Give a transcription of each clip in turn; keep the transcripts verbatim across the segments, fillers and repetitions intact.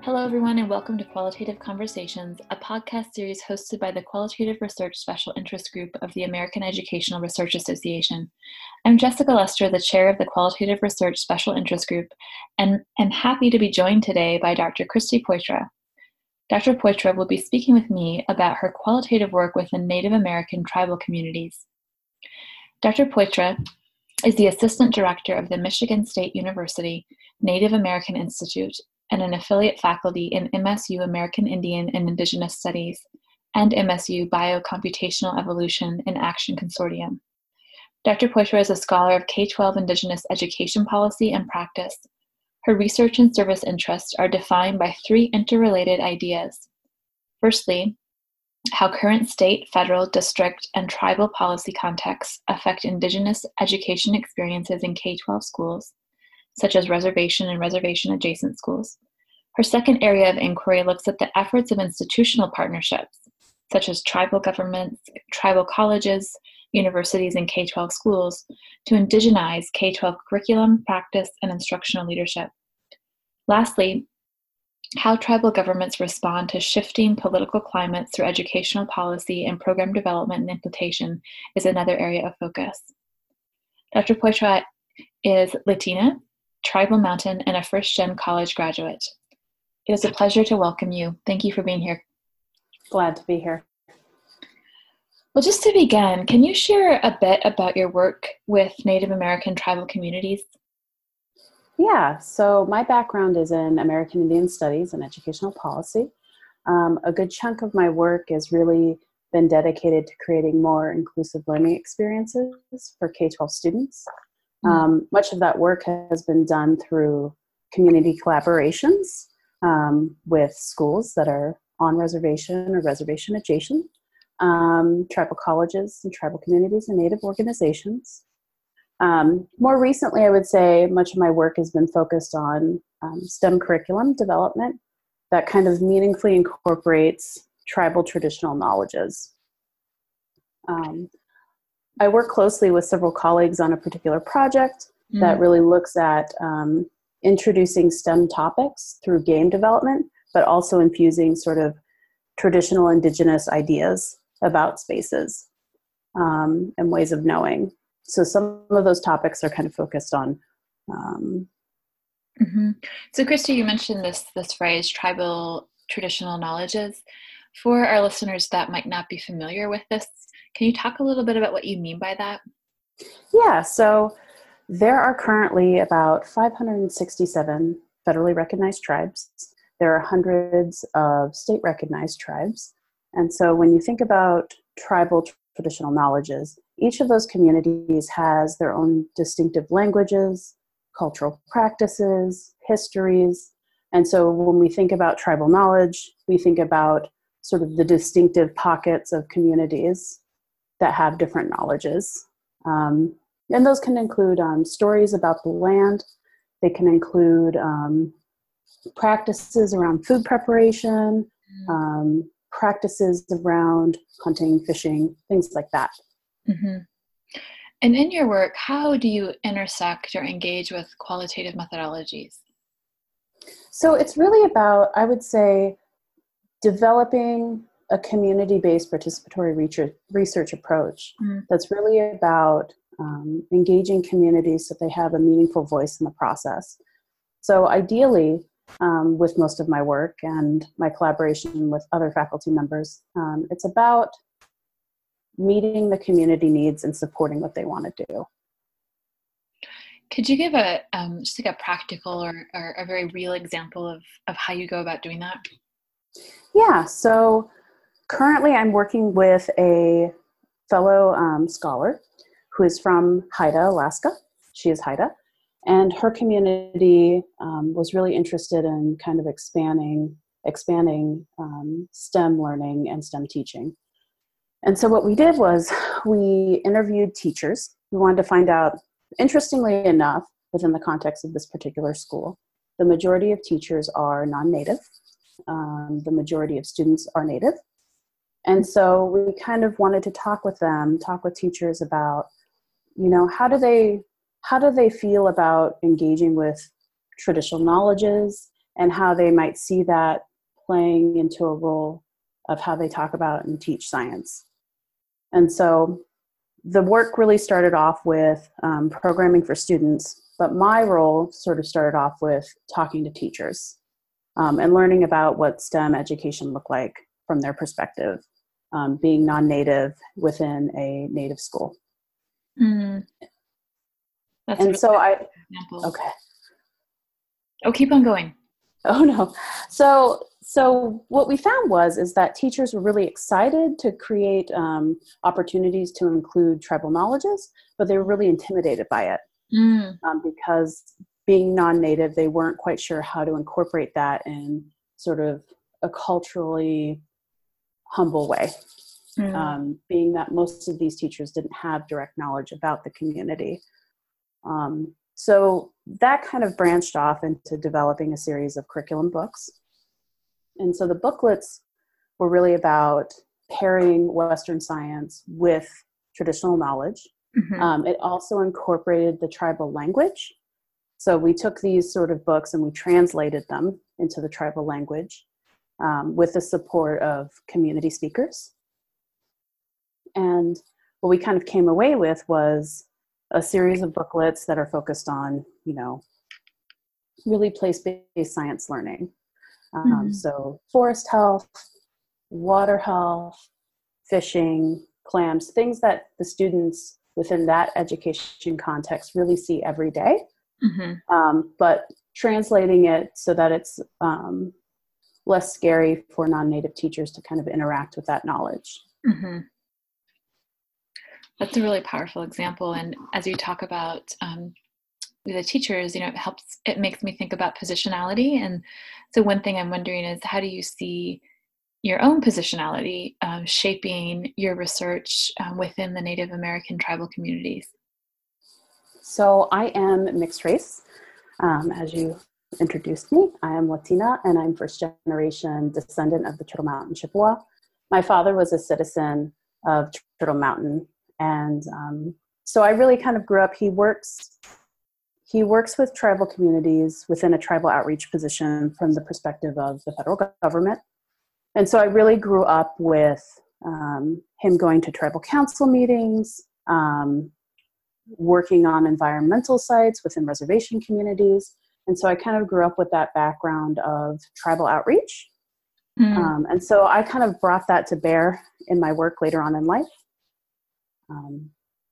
Hello, everyone, and welcome to Qualitative Conversations, a podcast series hosted by the Qualitative Research Special Interest Group of the American Educational Research Association. I'm Jessica Lester, the chair of the Qualitative Research Special Interest Group, and am happy to be joined today by Doctor Christy Poitras. Doctor Poitras will be speaking with me about her qualitative work within Native American tribal communities. Doctor Poitras is the Assistant Director of the Michigan State University Native American Institute and an affiliate faculty in M S U American Indian and Indigenous Studies and M S U Biocomputational Evolution in Action Consortium. Doctor Poitras is a scholar of K twelve Indigenous education policy and practice. Her research and service interests are defined by three interrelated ideas. Firstly, how current state, federal, district, and tribal policy contexts affect Indigenous education experiences in K twelve schools, such as reservation and reservation-adjacent schools. Her second area of inquiry looks at the efforts of institutional partnerships, such as tribal governments, tribal colleges, universities, and K twelve schools, to indigenize K twelve curriculum, practice, and instructional leadership. Lastly, how tribal governments respond to shifting political climates through educational policy and program development and implementation is another area of focus. Doctor Poitras is Latina, Tribal Mountain, and a first-gen college graduate. It is a pleasure to welcome you. Thank you for being here. Glad to be here. Well, just to begin, can you share a bit about your work with Native American tribal communities? Yeah, so my background is in American Indian Studies and educational policy. Um, a good chunk of my work has really been dedicated to creating more inclusive learning experiences for K twelve students. Um, much of that work has been done through community collaborations um, with schools that are on reservation or reservation adjacent, um, tribal colleges and tribal communities and Native organizations. Um, more recently, I would say much of my work has been focused on um, STEM curriculum development that kind of meaningfully incorporates tribal traditional knowledges. Um, I work closely with several colleagues on a particular project mm. that really looks at um, introducing STEM topics through game development, but also infusing sort of traditional Indigenous ideas about spaces um, and ways of knowing. So some of those topics are kind of focused on. Um, mm-hmm. So Christy, you mentioned this, this phrase, tribal traditional knowledges. For our listeners that might not be familiar with this, can you talk a little bit about what you mean by that? Yeah, so there are currently about five hundred sixty-seven federally recognized tribes. There are hundreds of state recognized tribes. And so when you think about tribal traditional knowledges, each of those communities has their own distinctive languages, cultural practices, histories. And so when we think about tribal knowledge, we think about sort of the distinctive pockets of communities that have different knowledges. Um, and those can include um, stories about the land. They can include um, practices around food preparation, um, practices around hunting, fishing, things like that. Mm-hmm. And in your work, how do you intersect or engage with qualitative methodologies? So it's really about, I would say, developing a community-based participatory research, research approach mm. that's really about um, engaging communities so they have a meaningful voice in the process. So ideally, um, with most of my work and my collaboration with other faculty members, um, it's about meeting the community needs and supporting what they want to do. Could you give a um, just like a practical or, or a very real example of, of how you go about doing that? Yeah, so currently I'm working with a fellow um, scholar who is from Haida, Alaska. She is Haida. And her community um, was really interested in kind of expanding, expanding um, STEM learning and STEM teaching. And so what we did was we interviewed teachers. We wanted to find out, interestingly enough, within the context of this particular school, the majority of teachers are non-native. Um, the majority of students are native. And so we kind of wanted to talk with them, talk with teachers about, you know, how do they, how do they feel about engaging with traditional knowledges and how they might see that playing into a role of how they talk about and teach science. And so the work really started off with um, programming for students, but my role sort of started off with talking to teachers um, and learning about what STEM education looked like from their perspective, um, being non-native within a native school. Mm. That's and a really so I, example. okay. Oh, keep on going. Oh no. So, so what we found was, is that teachers were really excited to create um, opportunities to include tribal knowledges, but they were really intimidated by it Mm. um, because being non-native, they weren't quite sure how to incorporate that in sort of a culturally humble way. Mm. Um, being that most of these teachers didn't have direct knowledge about the community. Um, so that kind of branched off into developing a series of curriculum books. And so the booklets were really about pairing Western science with traditional knowledge. Mm-hmm. Um, it also incorporated the tribal language. So we took these sort of books and we translated them into the tribal language um, with the support of community speakers. And what we kind of came away with was a series of booklets that are focused on, you know, really place-based science learning. Um, Mm-hmm. So forest health, water health, fishing, clams, things that the students within that education context really see every day. Mm-hmm. Um, but translating it so that it's um, less scary for non-native teachers to kind of interact with that knowledge. Mm-hmm. That's a really powerful example. And as you talk about um, the teachers, you know, it helps, it makes me think about positionality. And so one thing I'm wondering is, how do you see your own positionality um, shaping your research um, within the Native American tribal communities? So I am mixed race. Um, as you introduced me, I am Latina and I'm first generation descendant of the Turtle Mountain Chippewa. My father was a citizen of Turtle Mountain. And um, so I really kind of grew up, he works, he works with tribal communities within a tribal outreach position from the perspective of the federal government. And so I really grew up with um, him going to tribal council meetings, um, working on environmental sites within reservation communities. And so I kind of grew up with that background of tribal outreach. Mm. Um, and so I kind of brought that to bear in my work later on in life. Um,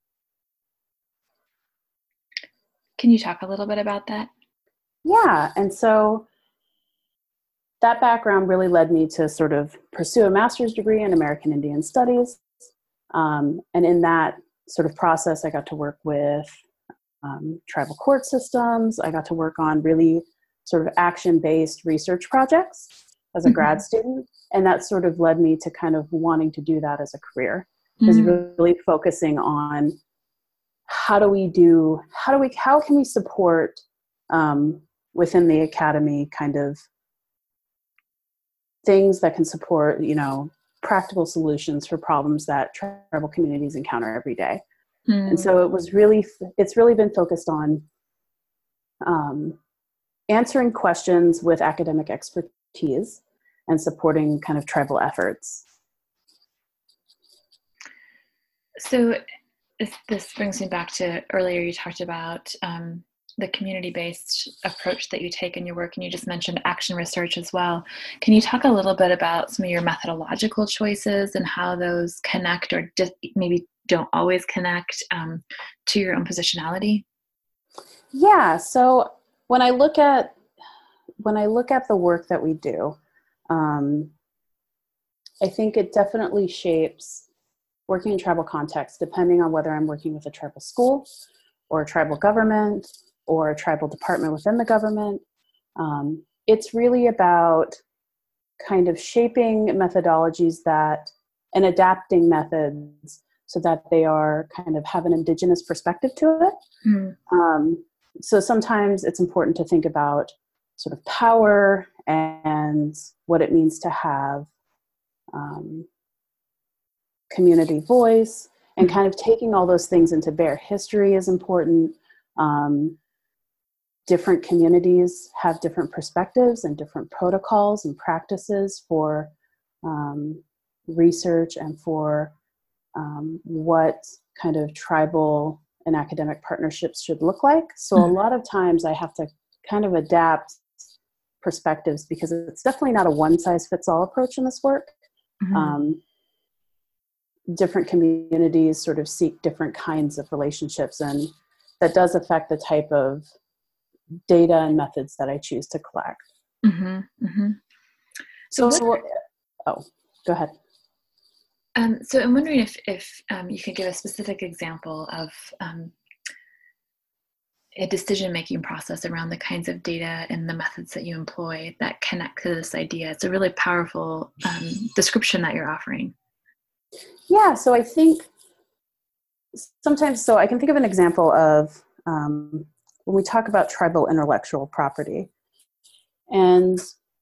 Can you talk a little bit about that? Yeah, and so that background really led me to sort of pursue a master's degree in American Indian Studies. Um, and in that sort of process, I got to work with um, tribal court systems. I got to work on really sort of action-based research projects as a mm-hmm. grad student. And that sort of led me to kind of wanting to do that as a career, mm-hmm. is really focusing on how do we do, how do we, how can we support um, within the academy kind of things that can support, you know, practical solutions for problems that tribal communities encounter every day. Mm. And so it was really, it's really been focused on um, answering questions with academic expertise and supporting kind of tribal efforts. So this, this brings me back to earlier you talked about um, the community-based approach that you take in your work, and you just mentioned action research as well. Can you talk a little bit about some of your methodological choices and how those connect or di- maybe don't always connect um, to your own positionality? Yeah, so when I look at when I look at the work that we do, um, I think it definitely shapes working in tribal context, depending on whether I'm working with a tribal school or a tribal government or a tribal department within the government. Um, it's really about kind of shaping methodologies that and adapting methods so that they are kind of have an indigenous perspective to it. Mm. Um, so sometimes it's important to think about sort of power and what it means to have um, community voice, and kind of taking all those things into bear. History is important. Um, different communities have different perspectives and different protocols and practices for um, research and for um, what kind of tribal and academic partnerships should look like. So a lot of times I have to kind of adapt perspectives because it's definitely not a one-size-fits-all approach in this work. Mm-hmm. Um, different communities sort of seek different kinds of relationships, and that does affect the type of data and methods that I choose to collect. Mm-hmm. Mm-hmm. So, so what, oh, go ahead. Um, so I'm wondering if, if um, you could give a specific example of um, a decision-making process around the kinds of data and the methods that you employ that connect to this idea. It's a really powerful um, description that you're offering. Yeah, so I think sometimes, so I can think of an example of um, when we talk about tribal intellectual property. And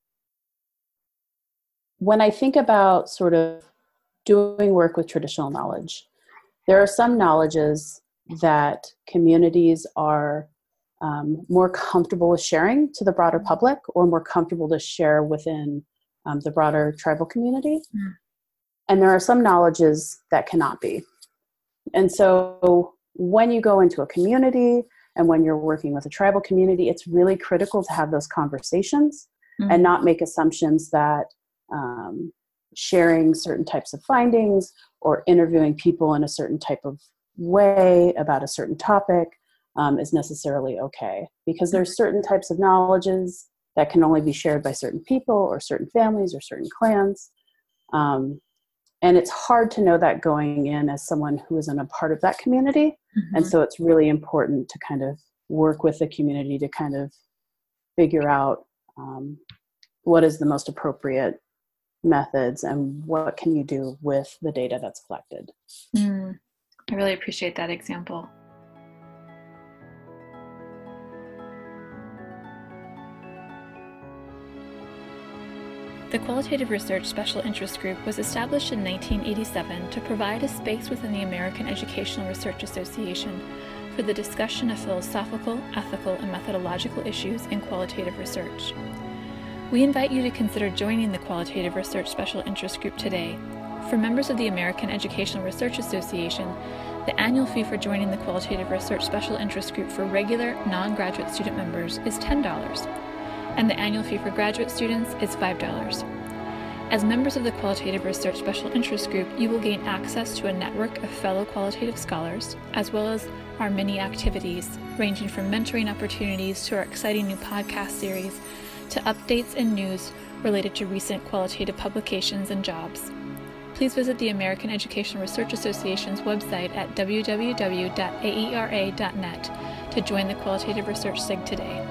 when I think about sort of doing work with traditional knowledge, there are some knowledges that communities are um, more comfortable with sharing to the broader public or more comfortable to share within um, the broader tribal community. Mm. And there are some knowledges that cannot be. And so when you go into a community and when you're working with a tribal community, it's really critical to have those conversations mm. and not make assumptions that um, sharing certain types of findings or interviewing people in a certain type of way about a certain topic um, is necessarily okay. Because there's certain types of knowledges that can only be shared by certain people or certain families or certain clans. Um, and it's hard to know that going in as someone who isn't a part of that community. Mm-hmm. And so it's really important to kind of work with the community to kind of figure out um, what is the most appropriate methods and what can you do with the data that's collected. Mm, I really appreciate that example. The Qualitative Research Special Interest Group was established in nineteen eighty-seven to provide a space within the American Educational Research Association for the discussion of philosophical, ethical, and methodological issues in qualitative research. We invite you to consider joining the Qualitative Research Special Interest Group today. For members of the American Educational Research Association, the annual fee for joining the Qualitative Research Special Interest Group for regular, non-graduate student members is ten dollars, and the annual fee for graduate students is five dollars. As members of the Qualitative Research Special Interest Group, you will gain access to a network of fellow qualitative scholars, as well as our many activities, ranging from mentoring opportunities to our exciting new podcast series, to updates and news related to recent qualitative publications and jobs. Please visit the American Educational Research Association's website at w w w dot a e r a dot net to join the Qualitative Research S I G today.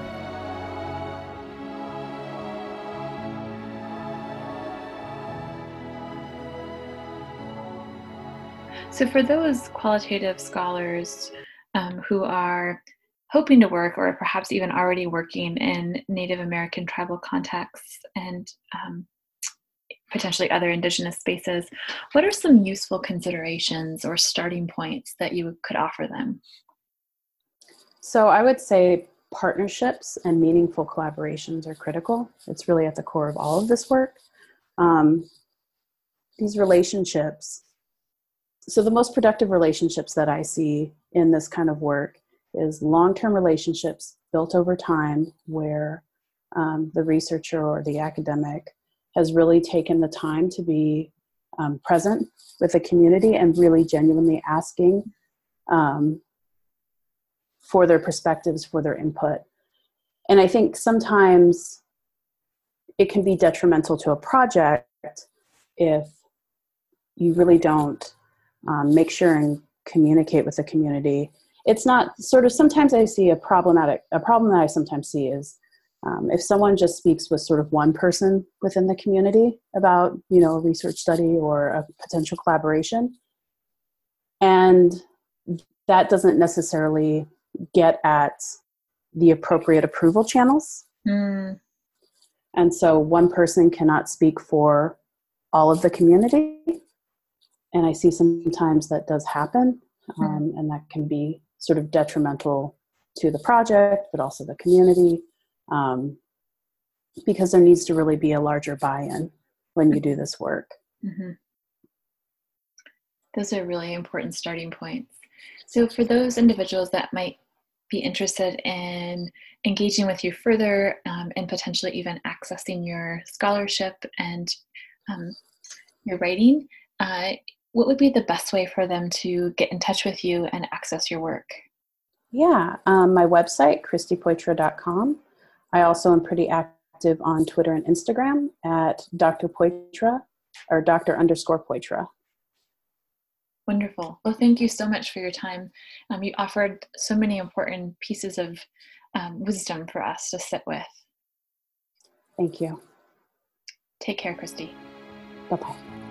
So for those qualitative scholars um, who are hoping to work or perhaps even already working in Native American tribal contexts and um, potentially other Indigenous spaces, what are some useful considerations or starting points that you could offer them? So I would say partnerships and meaningful collaborations are critical. It's really at the core of all of this work. Um, these relationships, so the most productive relationships that I see in this kind of work is long-term relationships built over time where um, the researcher or the academic has really taken the time to be um, present with the community and really genuinely asking um, for their perspectives, for their input. And I think sometimes it can be detrimental to a project if you really don't um, make sure and communicate with the community. It's not sort of, sometimes I see a problematic, a problem that I sometimes see is um, if someone just speaks with sort of one person within the community about, you know, a research study or a potential collaboration, and that doesn't necessarily get at the appropriate approval channels. Mm. And so one person cannot speak for all of the community. And I see sometimes that does happen, um, mm. and that can be sort of detrimental to the project, but also the community, um, because there needs to really be a larger buy-in when you do this work. Mm-hmm. Those are really important starting points. So for those individuals that might be interested in engaging with you further um, and potentially even accessing your scholarship and um, your writing, uh, what would be the best way for them to get in touch with you and access your work? Yeah, um, my website, christy poitra dot com. I also am pretty active on Twitter and Instagram at Doctor Poitra or Doctor underscore Poitra. Wonderful. Well, thank you so much for your time. Um, you offered so many important pieces of um, wisdom for us to sit with. Thank you. Take care, Christy. Bye-bye.